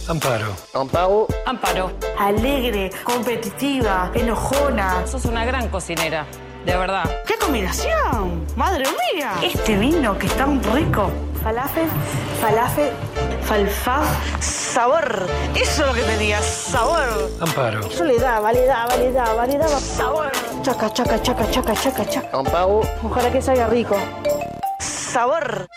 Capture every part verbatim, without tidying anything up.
Amparo. Amparo. Amparo. Alegre, competitiva, enojona. Sos una gran cocinera, de verdad. ¡Qué combinación! ¡Madre mía! Este vino que es tan rico. Falafel, falafel, falfaf, sabor. Eso es lo que tenía, sabor. Amparo. Eso le daba, le daba, le daba, le daba sabor. Chaca, chaca, chaca, chaca, chaca, chaca. Amparo. Ojalá que salga rico. Sabor.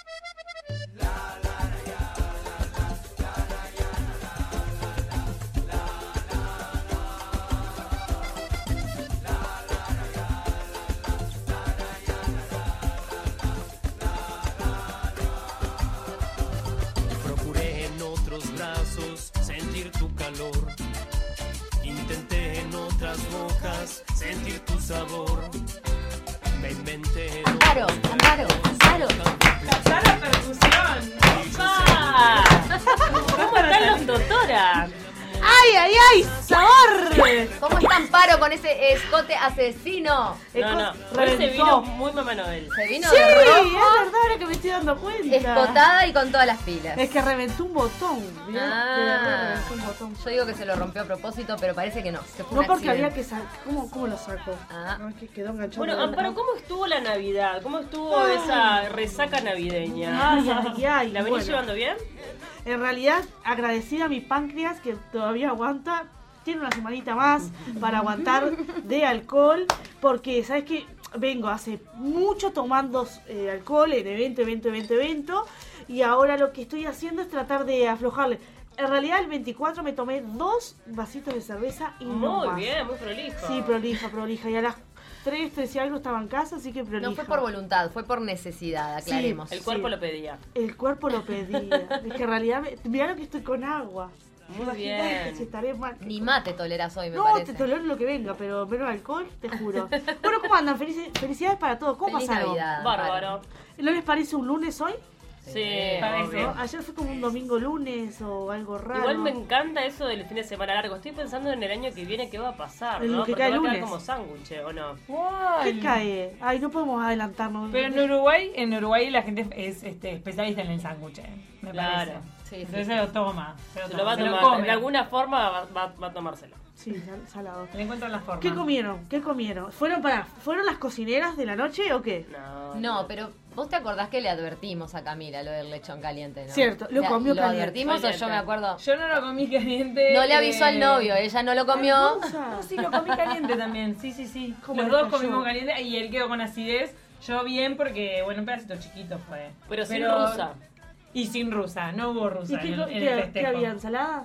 Sentir tu calor, intenté en otras bocas sentir tu sabor, me inventé en Amparo, Amparo, Amparo. ¡Captá la percusión! ¡Opa! ¿Cómo están los doctoras? ¡Ay, ay, ay! ¡Sabor! ¿Cómo está Amparo con ese escote asesino? No, no, pero ese vino muy Mamá Noel. Se vino Sí, de es rojo, verdad, ahora que me estoy dando cuenta. escotada y con todas las pilas. Es que reventó un botón. ¿Vio? Ah. De verdad, reventó un botón. Yo digo que se lo rompió a propósito, pero parece que no. Que fue No un porque accidente. había que sacar. ¿Cómo, ¿Cómo lo sacó? Ah. No, es que quedó enganchado. Bueno, Amparo, ¿cómo estuvo la Navidad? ¿Cómo estuvo esa resaca navideña? Ay, ay, ay. ¿La venís bueno. llevando bien? En realidad, agradecida a mi páncreas que todavía aguanta. Tiene una semanita más para aguantar de alcohol. Porque, ¿sabes qué? Vengo hace mucho tomando eh, alcohol en evento, evento, evento, evento. Y ahora lo que estoy haciendo es tratar de aflojarle. En realidad, el veinticuatro me tomé dos vasitos de cerveza y no Muy más. bien, muy prolijo. Sí, prolija, prolija. Y a las tres, tres y algo estaba en casa, así que prolija. No fue por voluntad, fue por necesidad, aclaremos. El cuerpo Sí. lo pedía. El cuerpo lo pedía. Es que en realidad, me, mirá lo que estoy con agua. Muy Imagínate bien. si estaré mal. Ni mate tolerás hoy, me No, parece. te tolero lo que venga, pero menos alcohol, te juro. Bueno, ¿cómo andan? Felici- felicidades para todos. ¿Cómo Feliz pasaron? Navidad. Bárbaro. ¿No les parece un lunes hoy? Sí, parece. ¿No? Ayer fue como un domingo lunes o algo raro. Igual me encanta eso del fin de semana largo. Estoy pensando en el año que viene qué va a pasar, En ¿no? lo que Porque cae va a quedar lunes. como sándwich, ¿o no? ¿Qué cae? Ay, no podemos adelantarnos. Pero en Uruguay, en Uruguay la gente es este, especialista en el sándwich, eh, me Claro. parece. Sí, sí, Entonces sí. se lo toma, se lo, Se toma, lo va a se lo tomar. come. De alguna forma va, va- va a tomárselo. Sí, sal- salado. Le encuentran la forma. ¿Qué comieron? ¿Qué comieron? ¿Fueron para ¿Fueron las cocineras de la noche o qué? No, No, pero vos te acordás que le advertimos a Camila lo del lechón caliente, ¿no? Cierto, lo Le- comió ¿Lo caliente. advertimos o Caliente. yo me acuerdo? Yo no lo comí caliente. No le avisó al eh, novio, ella no lo comió. Hermosa. No, sí, lo comí caliente también. Sí, sí, sí. ¿Cómo Los le dos cayó? comimos caliente y él quedó con acidez. Yo bien porque, bueno, un pedacito chiquito fue. Pero sin rusa. Y sin rusa, no hubo rusa ¿Y qué, en, el, en el qué- qué festejo. había? ¿Ensalada?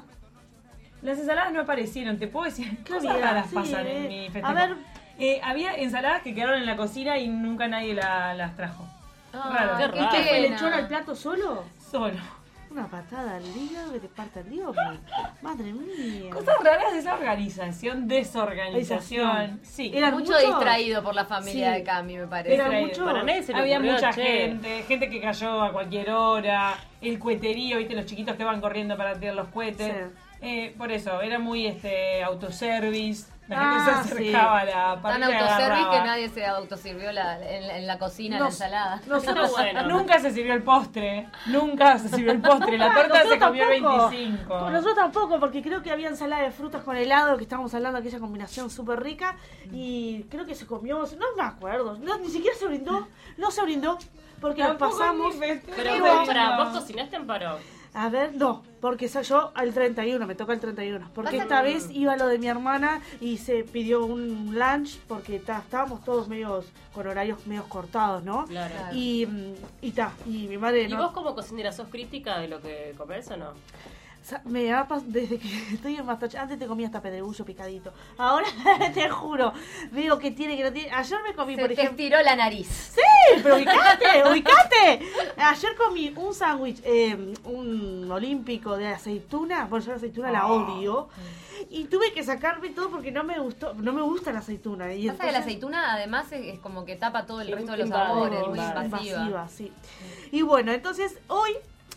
Las ensaladas no aparecieron, te puedo decir. ¿Qué Cosas había? raras Sí, pasan eh. en mi festejo. A ver. Eh, había ensaladas que quedaron en la cocina y nunca nadie la- las trajo. Raro. Qué qué raro. ¿Qué fue? ¿Le pena. echó al plato solo? Solo. Una patada al hígado que te parte el dios. Madre mía. Cosas raras de esa organización, desorganización. Sí. Era Mucho mucho? distraído por la familia Sí. de Cami, me parece. Era Distraído. mucho. Para nadie se le Había ocurrió, mucha che. gente, gente que cayó a cualquier hora, el cueterío, viste, los chiquitos que van corriendo para tirar los cohetes. Sí. Eh, por eso, era muy este autoservice. La Ah, gente se acercaba a la Tan parrilla y autoservice agarraba. que nadie se autosirvió la- en, la- en la cocina No, la ensalada. Nosotros, Está bueno. Nunca se sirvió el postre, nunca se sirvió el postre. La torta Nosotros se comió el tampoco. veinticinco. Nosotros tampoco, porque creo que había ensalada de frutas con helado, que estábamos hablando de aquella combinación súper rica, y creo que se comió, no me acuerdo, no, ni siquiera se brindó, no se brindó, porque nos Tampoco pasamos. en mi festejo. Pero, No. espera, ¿vos cocinaste, Amparo? A ver, no, porque sa- yo al treinta y uno, me toca el treinta y uno, porque Pasa esta que- vez iba lo de mi hermana y se pidió un lunch, porque ta, estábamos todos medios, con horarios medios cortados, ¿no? Claro. Y, mm, y ta, y mi madre ¿Y no. vos como cocinera sos crítica de lo que comés o no? Sa- Me ha pas- desde que estoy en Masterchef, antes te comía hasta pedregullo picadito. Ahora te juro, digo que tiene, que no tiene. Ayer me comí, Se por te ejemplo. estiró la nariz. ¡Sí! ¡Pero ubicate! ¡Ubicate! Ayer comí un sándwich, eh, un olímpico de aceituna. Bueno, yo la aceituna la odio. Y tuve que sacarme todo porque no me gustó, no me gusta la aceituna. Y Pasa que la entonces- aceituna además es, es como que tapa todo el Sí, resto de los invade, sabores, muy invade. invasiva. invasiva, sí. Y bueno, entonces hoy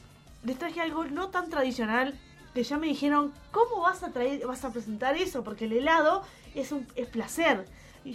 les traje algo no tan tradicional que ya me dijeron, ¿cómo vas a traer, vas a presentar eso? Porque el helado es un es placer. Y yo,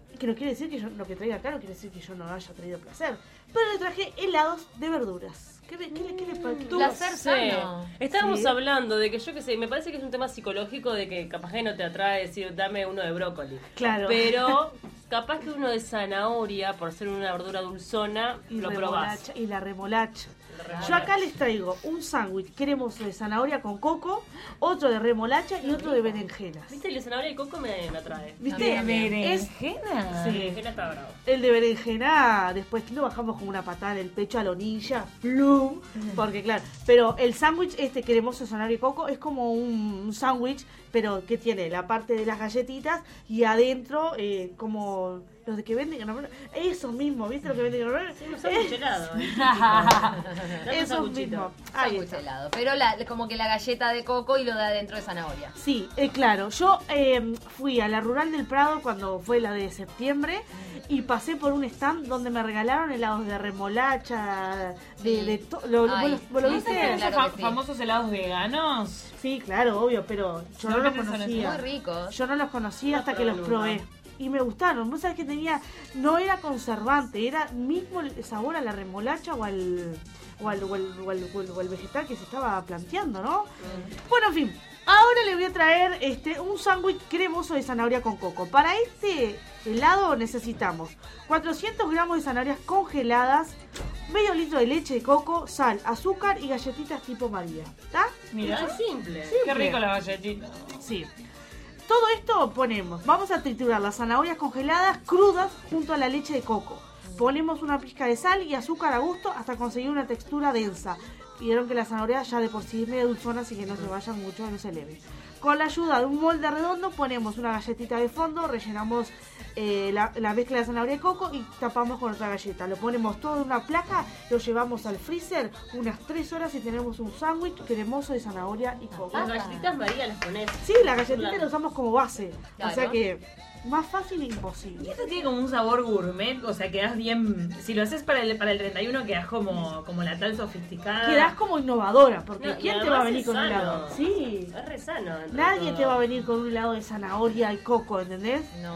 Que no quiere decir que yo lo que traiga acá no quiere decir que yo no haya traído placer. Pero le traje helados de verduras. ¿Qué, qué, qué, qué le pasa? Placer Sí. sano. Estábamos Sí. hablando de que yo qué sé, me parece que es un tema psicológico de que capaz que no te atrae decir dame uno de brócoli. Claro. Pero capaz que uno de zanahoria, por ser una verdura dulzona, y, lo probás. remolacha, y la remolacha. Yo acá les traigo un sándwich cremoso de zanahoria con coco, otro de remolacha y otro de berenjenas. ¿Viste? El de zanahoria y coco me, me atrae. ¿Viste? A mí también. Es ¿Berenjena? Sí, Sí. berenjena está bravo. el de berenjena, después lo bajamos como una patada en el pecho a la onilla, plum, porque claro, pero el sándwich este cremoso de zanahoria y coco es como un, un sándwich, pero que tiene la parte de las galletitas y adentro eh, como los de que venden, no, esos mismos, ¿viste? Los que venden, no, Sí, un sándwich helado. ¿eh? Dame un esos sanguchito. mismos. Ahí Sándwich está. helado. Pero la, como que la galleta de coco y lo de adentro de zanahoria. Sí, eh, claro. Yo eh, fui a la Rural del Prado cuando fue la de septiembre y pasé por un stand donde me regalaron helados de remolacha, de, Sí. de to- lo, lo- Ay, ¿vos lo- vos lo sí, viste? claro ¿Esos que fa- sí. famosos helados veganos? Sí, claro, obvio, pero yo no los Solamente son conocía. Muy ricos. Yo no los conocía hasta que probé los nunca. probé. Y me gustaron. Vos sabés que tenía, no era conservante, era mismo el sabor a la remolacha o al, o al, o al, o al- o al- o al vegetal que se estaba planteando, ¿no? Bueno, en fin. Ahora le voy a traer este un sándwich cremoso de zanahoria con coco. Para este helado necesitamos cuatrocientos gramos de zanahorias congeladas, medio litro de leche de coco, sal, azúcar y galletitas tipo María. ¿Está? Mira, Es simple. qué rico la galletita. Sí. Todo esto ponemos, vamos a triturar las zanahorias congeladas crudas junto a la leche de coco. Ponemos una pizca de sal y azúcar a gusto hasta conseguir una textura densa. Vieron que la zanahoria ya de por sí es medio dulzona, así que no se vayan mucho, no se eleven. Con la ayuda de un molde redondo ponemos una galletita de fondo, rellenamos eh, la, la mezcla de zanahoria y coco y tapamos con otra galleta. Lo ponemos todo en una placa, lo llevamos al freezer unas tres horas y tenemos un sándwich cremoso de zanahoria y coco. Las galletitas María las pones. Sí, la galletita la usamos como base. Claro. O sea que más fácil e imposible. Y esto tiene como un sabor gourmet, o sea, quedás bien. Si lo haces para el, para el treinta y uno, quedás como, como la tal sofisticada. Quedás como innovadora, porque No, y ¿quién te además va a venir es con un sano. helado? Sí. Es re sano. entre Nadie todo. te va a venir con un helado de zanahoria y coco, ¿entendés? No.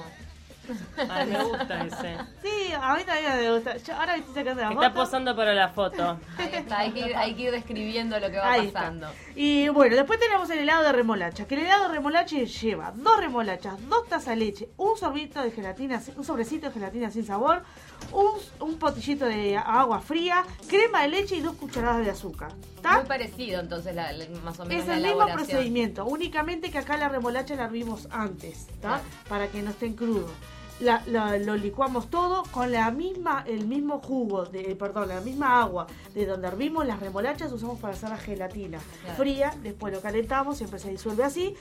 Ay, me gusta ese. Sí, a mí también me gusta. Yo ahora me estoy sacando la Está foto. posando para la foto. Ahí está, hay que ir, hay que ir describiendo lo que va Ahí está. pasando. Y bueno, después tenemos el helado de remolacha, que el helado de remolacha lleva dos remolachas, dos tazas de leche, un sorbito de gelatina, un sobrecito de gelatina sin sabor, un, un potillito de agua fría, crema de leche y dos cucharadas de azúcar. ¿Está? Muy parecido entonces, la, la- más o menos Es la el mismo elaboración. procedimiento, únicamente que acá la remolacha la hervimos antes, ¿está? Claro. Para que no estén crudos. La- la- lo licuamos todo con la misma, el mismo jugo, de, perdón, la misma agua de donde hervimos las remolachas, usamos para hacer la gelatina Claro. fría, después lo calentamos, siempre se disuelve así,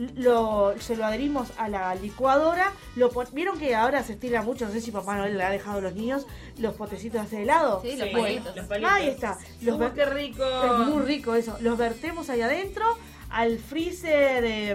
lo, se lo adherimos a la licuadora, lo pon- vieron que ahora se estira mucho, no sé si Papá Noel le ha dejado a los niños los potecitos de helado. Sí, los Sí, palitos. los palitos. Ahí está, los Uy, ver- qué rico. es muy rico eso. Los vertemos ahí adentro, al freezer eh,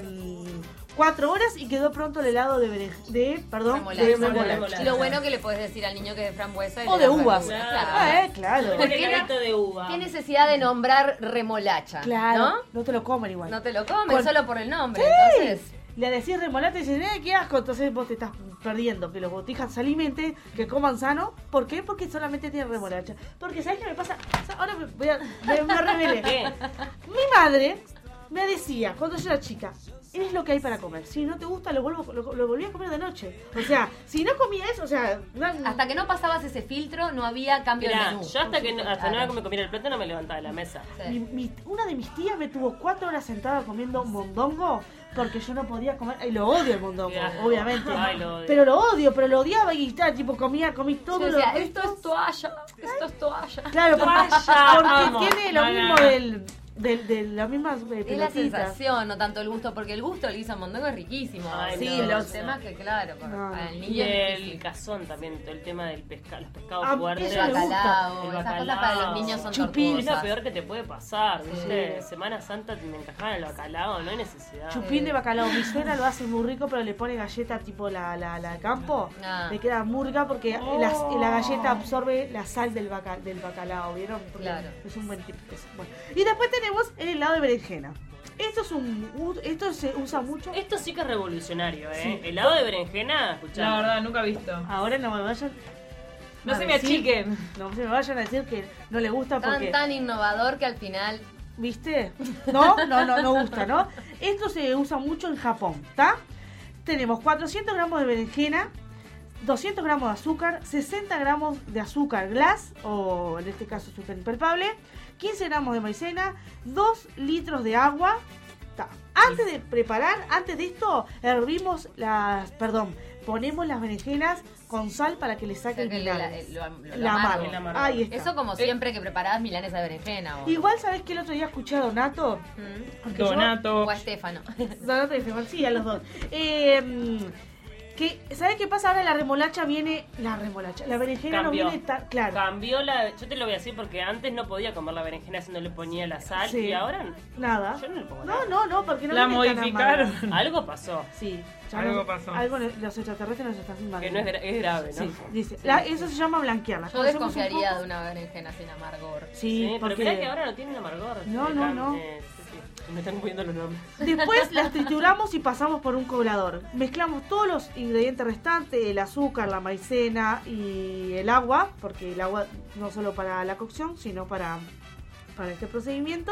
cuatro horas y quedó pronto el helado de, beren- de perdón, Remolacha. de Remolacha. remolacha. Y lo bueno que le puedes decir al niño que es de frambuesa y O le de das uvas. verdura. Claro. Ah, eh, claro. Un regalito de uva. ¿Qué necesidad de nombrar remolacha? Claro. ¿No? No te lo comen igual. No te lo comen Con- solo por el nombre, Sí. entonces. Le decís remolacha y dicen, eh, qué asco. Entonces vos te estás perdiendo que los botijas se alimenten, que coman sano. ¿Por qué? Porque solamente tienen remolacha. Porque, ¿sabes qué me pasa? O sea, ahora me, voy a, me, me revelé. ¿Qué? Mi madre me decía, cuando yo era chica, es lo que hay para comer. Si no te gusta, lo, vuelvo, lo, lo volví a comer de noche. O sea, si no comía eso, o sea... no- Hasta que no pasabas ese filtro, no había cambio de Mirá, menú. yo hasta que no, hasta Claro. no me comiera el plato no me levantaba de la mesa. Mi- Sí. mi- una de mis tías me tuvo cuatro horas sentada comiendo mondongo porque yo no podía comer. Y lo odio el mondongo, Qué asco. obviamente. Ay, lo odio. Pero lo odio, pero lo odiaba y tal, tipo comía, comí todo Yo lo decía, resto. esto es toalla, esto es toalla. Claro, porque, Toalla, porque amo. tiene lo No, no, mismo no. del, del, de las mismas eh, Es la pelotitas. sensación, no tanto el gusto, porque el gusto del guiso mondongo es riquísimo. Ay, Sí, Pero los- el tema es que, claro, para, No, para no. el Y niño es el difícil. cazón también, todo el tema del pescado, los pescados Ah, fuertes. eso El me gusta. bacalao, El esas cosas bacalao. para los niños son Chupín. Es lo tortuosas. peor que te puede pasar, ¿viste? Sí. Semana Santa me encajaban el bacalao, no hay necesidad. Chupín de bacalao. Mi suegra lo hace muy rico, pero le pone galleta tipo la, la, la de campo. Ah. Le queda muy rica porque la, la galleta absorbe la sal del, baca- del bacalao, ¿vieron? Porque Claro. Es un buen tip. eso. Bueno. Y después tenemos el helado de berenjena. Este Esto es un, un- esto se usa mucho. Esto sí que es revolucionario, ¿eh? Sí. Helado de berenjena, escuchá. La verdad, nunca he visto. Ahora no me vayan. No a se me decir- achiquen. No se me vayan a decir que no le gusta Tan, porque. tan innovador que al final... ¿Viste? No, no, no, no gusta, ¿no? Esto se usa mucho en Japón, ¿está? Tenemos cuatrocientos gramos de berenjena, doscientos gramos de azúcar, sesenta gramos de azúcar glass, o en este caso azúcar impalpable, quince gramos de maicena, dos litros de agua. ¿Tá? Antes de preparar, antes de esto, hervimos las, perdón, ponemos las berenjenas con sal para que le saque el que le- vinagre. la- lo- lo La amargo. amargo. El amargo. Ahí está. Eso como siempre que preparás milanesa de berenjena. O, Igual, ¿sabes qué? El otro día escuché a Donato. ¿Mm? Porque yo- Donato. O a Estefano. Donato y Estefan, sí, a los dos. Eh, que, ¿sabes qué pasa? Ahora la remolacha viene. La remolacha. La berenjena Cambió. no viene tan. Claro. Cambió la... Yo te lo voy a decir porque antes no podía comer la berenjena si no le ponía la sal. Sí. Y ahora Nada. yo no le pongo No, nada. no, no, porque no La viene tan modificaron. amarga. Algo pasó. Sí, ya Algo no- pasó. Algo en los extraterrestres nos están filmando. Que no es, gra- es grave, ¿no? Sí, dice. La- eso se llama blanquearla. Yo Conocemos un desconfiaría poco- de una berenjena sin amargor. Sí, Sí, pero porque. mirá que ahora no tienen amargor. No, Eh, no, cam- no. eh, sí, sí. Me están poniendo los nombres. Después las trituramos y pasamos por un colador. Mezclamos todos los ingredientes restantes, el azúcar, la maicena y el agua, porque el agua no solo para la cocción, sino para, para este procedimiento.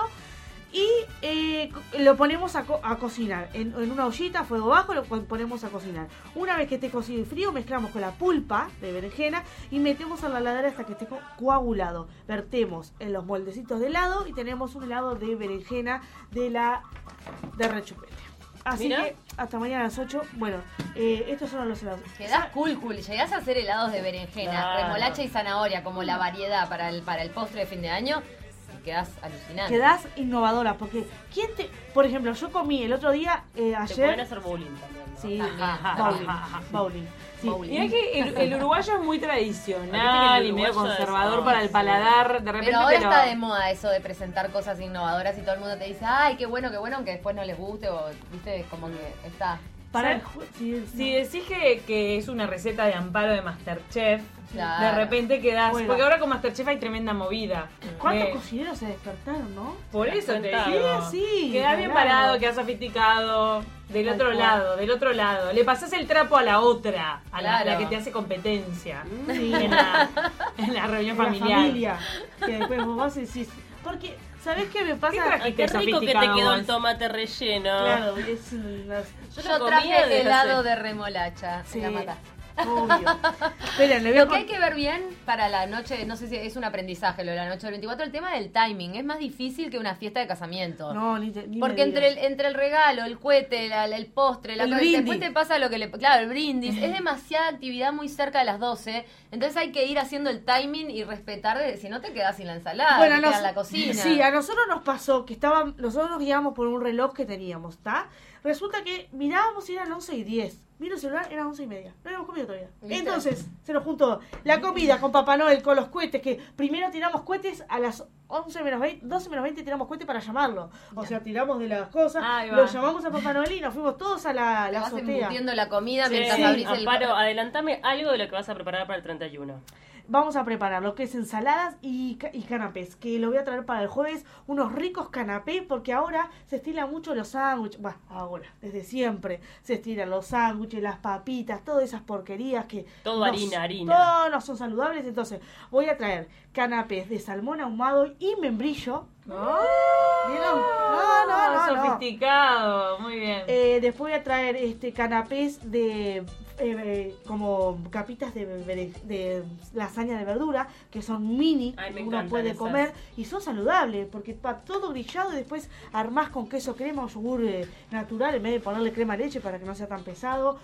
Y eh, co- lo ponemos a, co- a cocinar en, en una ollita a fuego bajo, lo pon- ponemos a cocinar. Una vez que esté cocido y frío, mezclamos con la pulpa de berenjena y metemos a la heladera hasta que esté co- coagulado. Vertemos en los moldecitos de helado y tenemos un helado de berenjena de la de rechupete. Así Mira. que hasta mañana a las ocho. Bueno, eh, estos son los helados. Quedás cool, cool. Llegás a hacer helados de berenjena, Claro. remolacha y zanahoria como la variedad para el, para el postre de fin de año y quedás alucinante. Quedás innovadora, porque ¿quién te...? Por ejemplo, yo comí el otro día, eh, Te pueden ayer... hacer bowling también, ¿no? Sí, También. bowling, bowling. Sí. Bowling. Mirá que el, el uruguayo es muy tradicional Viste que y el medio uruguayo es- conservador para el sí. paladar. De repente, Pero ahora pero- está de moda eso de presentar cosas innovadoras y todo el mundo te dice, ay, qué bueno, qué bueno, aunque después no les guste o, viste, como que está. Para el ¿Sabes? jue- sí, Si no. decís que, que es una receta de amparo de Masterchef, Claro. de repente quedás... Juega. Porque ahora con Masterchef hay tremenda movida. ¿Cuántos De- cocineros se despertaron, no? Por eso te Claro. digo. Sí, sí, Quedás bien claro. parado, quedás sofisticado. Del Tal otro cual. lado, del otro lado. Le pasás el trapo a la otra, a la, Claro. la que te hace competencia. Sí. En la, en la reunión La familiar. familia. Que después vos vas y decís... Porque, ¿sabés qué me pasa? ¿Qué trajiste? Ay, qué rico que te Sofisticado quedó vos. el tomate relleno. Claro, es una... Yo Yo, lo comía traje desde helado hace- de remolacha. Sí. Me la mataste. Obvio. Esperen, le voy a Lo que hay con- que ver bien para la noche, no sé si es un aprendizaje lo de la noche del veinticuatro, el tema del timing. Es más difícil que una fiesta de casamiento. No, ni, te, ni Porque me entre digas. el, entre el regalo, el cohete, la- la- el postre, la El cosa, brindis. después te pasa lo que le... Claro, el brindis. Es demasiada actividad muy cerca de las doce. Entonces hay que ir haciendo el timing y respetar, de, si no te quedas sin la ensalada, Bueno, te nos- queda en la cocina. Sí, a nosotros nos pasó que estaban, nosotros nos guiábamos por un reloj que teníamos, ¿está? Resulta que mirábamos y eran once y diez. Miro el celular, eran once y media. No habíamos comido todavía. ¿Viste? Entonces, se nos juntó la comida con Papá Noel, con los cohetes, que primero tiramos cohetes a las once menos veinte, doce menos veinte tiramos cohetes para llamarlo. O sea, tiramos de las cosas, Ahí va. lo llamamos a Papá Noel y nos fuimos todos a la, Le la vas azotea. embutiendo la comida Sí, mientras Sí, abrís el... Amparo, adelantame algo de lo que vas a preparar para el treinta y uno. Vamos a preparar lo que es ensaladas y, ca- y canapés, que lo voy a traer para el jueves, unos ricos canapés, porque ahora se estilan mucho los sándwiches, bueno, ahora, desde siempre, se estilan los sándwiches, las papitas, todas esas porquerías que... Todo no harina, s- harina. No, no son saludables, entonces voy a traer canapés de salmón ahumado y membrillo. No, ¿Vieron? No, no, no, no. sofisticado, muy bien. Eh, después voy a traer este canapés de eh, eh, como capitas de, de, de lasaña de verdura, que son mini, Ay, me uno encantan puede esas. comer y son saludables, porque va todo grillado y después armás con queso crema o yogur eh, natural en vez de ponerle crema leche para que no sea tan pesado.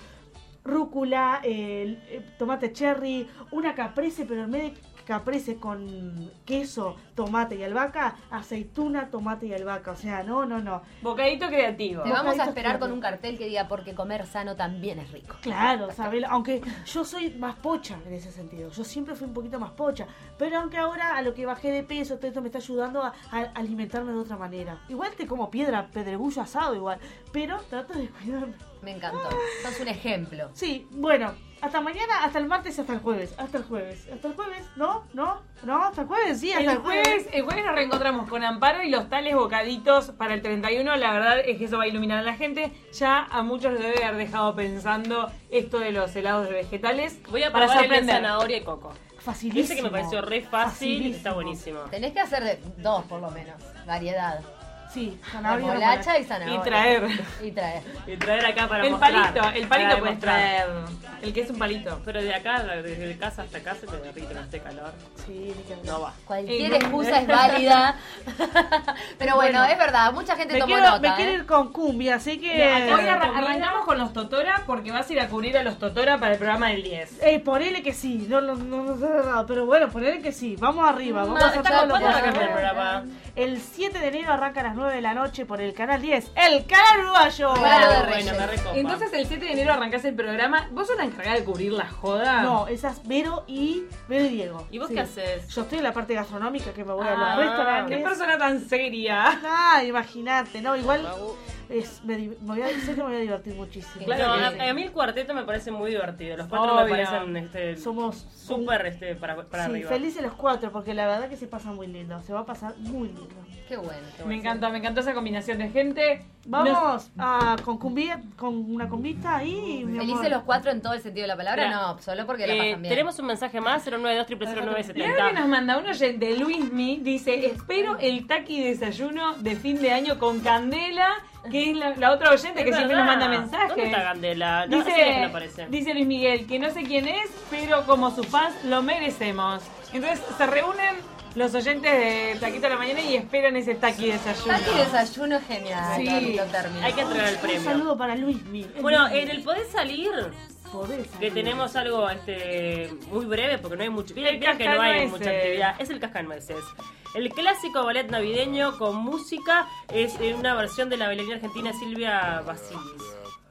Rúcula, eh, eh, tomate cherry, una caprese, pero en vez de caprese con queso, tomate y albahaca, aceituna, tomate y albahaca. O sea, no, no, no. Bocadito creativo. Te vamos a Bocaditos esperar con creativos. un cartel que diga porque comer sano también es rico. Claro, ¿sabes? Aunque yo soy más pocha en ese sentido. Yo siempre fui un poquito más pocha. Pero aunque ahora a lo que bajé de peso, todo esto me está ayudando a, a alimentarme de otra manera. Igual te como piedra, pedregullo asado igual. Pero trato de cuidarme. Me encantó. Sos un ejemplo. Sí, bueno, hasta mañana, hasta el martes y hasta el jueves. Hasta el jueves. ¿Hasta el jueves? ¿No? ¿No? ¿No? ¿Hasta el jueves? Sí, hasta El el jueves. jueves, el jueves nos reencontramos con Amparo y los tales bocaditos para el treinta y uno. La verdad es que eso va a iluminar a la gente. Ya a muchos les debe haber dejado pensando esto de los helados de vegetales. Voy a para probar el de sorprender. zanahoria y coco. Facilísimo. Ese que me pareció re fácil, Facilísimo. está buenísimo. Tenés que hacer de dos, por lo menos. Variedad. Sí, zanahoria. Remolacha y zanahoria. Y traer. Y traer. Y traer acá para El mostrar. palito, el palito Para puedes mostrar. traer. El que es un palito. Pero de acá, desde casa hasta acá, se te derrite con este calor. Sí, ni que hablar. No va. Cualquier Eh, excusa es válida. Pero bueno, es verdad, mucha gente Me tomó quiero, nota. me quiero ¿eh? ir con cumbia, así que... Hoy arran- arrancamos con los Totora porque vas a ir a cubrir a los Totora para el programa del diez. Eh, ponele que sí, no no no, no sé nada, pero bueno, ponele que sí, vamos arriba, vamos No, a hacer está todo lo ¿cuándo posible. arranca el programa? El siete de enero arranca a las nueve de la noche por el canal diez, el canal uruguayo. Claro, de Bueno, Reyes. me recopa. Entonces el siete de enero arrancás el programa. ¿Vos sos la encargada de cubrir la joda? No, esas Vero y Vero y Diego. ¿Y vos Sí. qué haces? Yo estoy en la parte gastronómica que me voy a Ah, los Qué restaurantes. persona tan seria. Ah, imagínate, no, igual es, me, di- me voy a, sé que me voy a divertir muchísimo. Claro No, que a, sí. a mí el cuarteto me parece muy divertido. Los cuatro Obvio. me parecen este, Somos súper este, para, para sí, arriba. felices los cuatro porque la verdad que se pasa muy lindo, se va a pasar muy lindo. Qué bueno. qué Me bueno. encanta, me encantó esa combinación de gente. Vamos a, con cumbia, con una cumbita ahí. mi amor. ¿Felices los cuatro en todo el sentido de la palabra? Mira, No, solo porque la Eh, pasan bien. tenemos un mensaje más, cero nueve dos cero cero nueve siete Mirá cero. que nos manda un oyente, Luismi, dice, espero el taqui desayuno de fin de año con Candela, que es la, la otra oyente que Es siempre nos verdad. manda mensajes. ¿Dónde está Candela? No, Dice, hace días que no aparece. dice Luis Miguel, que no sé quién es, pero como sus fans lo merecemos. Entonces se reúnen los oyentes de Taquito a la Mañana y esperan ese taqui desayuno. Taqui desayuno es genial. Sí. qué bonito término. Hay que entregar el Un premio. saludo para Luis Mi. Bueno, en el Podés Salir, Podés que salir. tenemos algo este muy breve, porque no hay mucho. El Mira que no hay cascanueces. mucha actividad. Es el cascanueces. El clásico ballet navideño con música es en una versión de la bailarina argentina Silvia Basilis.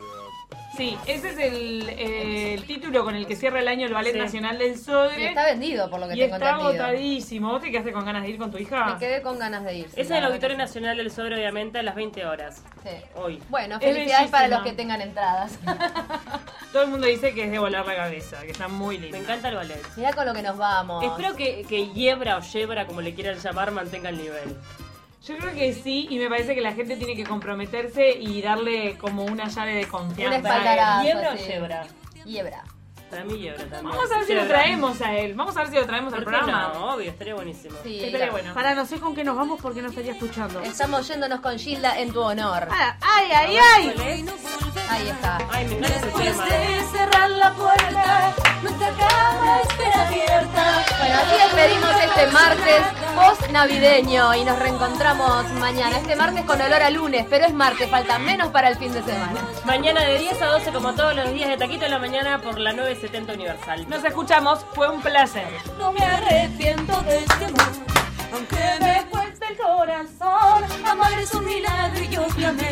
Sí, ese es el, eh, el título con el que cierra el año el Ballet Sí. Nacional del Y Sodre. está vendido, por lo que Y tengo está entendido. agotadísimo. ¿Vos te quedaste con ganas de ir con tu hija? Me quedé con ganas de ir. sí, Es en la el verdad Auditorio que Nacional del Sodre, obviamente, a las veinte horas. sí. Sí. Hoy. Bueno, Es felicidades para bellísima. los que tengan entradas. Todo el mundo dice que es de volar la cabeza, que está muy lindo. Me encanta el ballet. Mirá con lo que nos vamos. Espero que, que Yebra o Yebra, como le quieran llamar, mantenga el nivel. Yo creo que sí, y me parece que la gente tiene que comprometerse y darle como una llave de Un confianza. espaldarazo. ¿Yebra o sí. Yebra? Yebra. Para mí Yebra también. Vamos a ver si lo Yebra. traemos a él. Vamos a ver si lo traemos al ¿Por qué programa. no? Obvio, estaría buenísimo. Sí, Estaría la- bueno. Para no sé con qué nos vamos porque no estaría escuchando. Estamos yéndonos con Gilda en tu honor. Ah, ¡Ay, ay, ay! Ahí está. Ay, me encanta ese tema. cerrar la puerta, nuestra cama espera abierta. Bueno, así despedimos este martes post navideño y nos reencontramos mañana. Este martes con olor a lunes, pero es martes, falta menos para el fin de semana. Mañana de diez a doce, como todos los días de Taquito en la Mañana, por la nueve setenta Universal. Nos escuchamos, fue un placer. No me arrepiento de este amor, aunque me cueste el corazón. Amar es un milagro y yo clamé